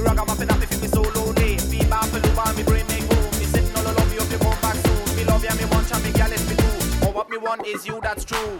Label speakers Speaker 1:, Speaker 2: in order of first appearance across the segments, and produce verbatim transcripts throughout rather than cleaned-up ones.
Speaker 1: ragamuffin up if me so lonely. Be back for love, me brain make room. Me sitting all alone, me hope you come back soon. Me love ya, me want ya, me gal is me do. But what me want is you, that's true.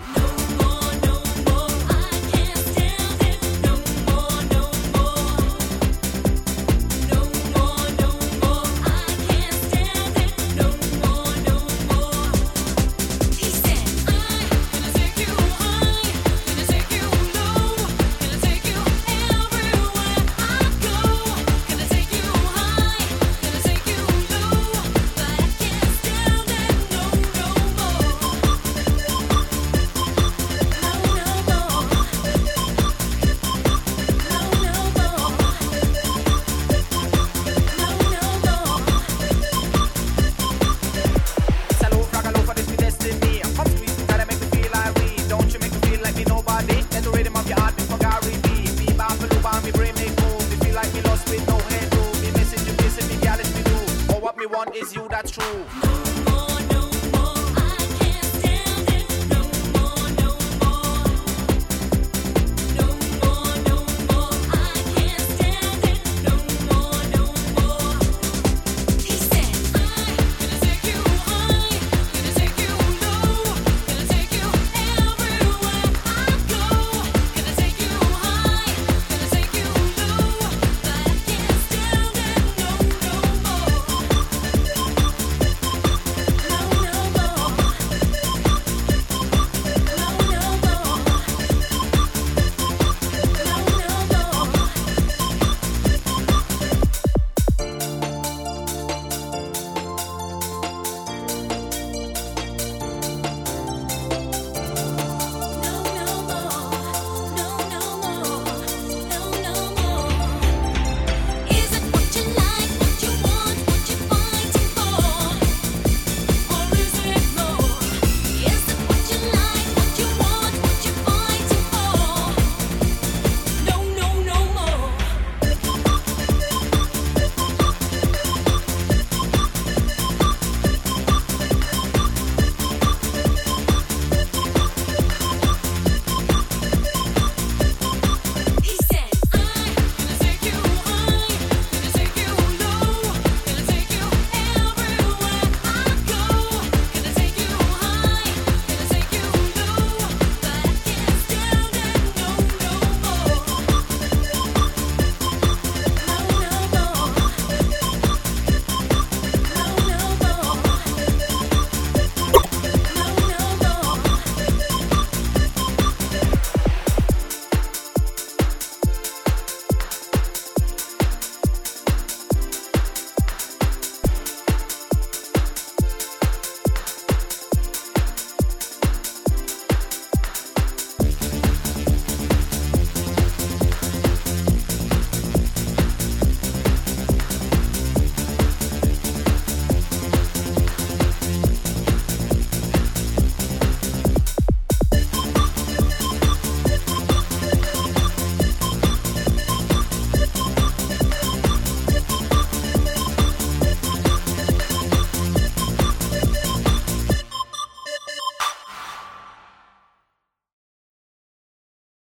Speaker 1: Is you, that's true.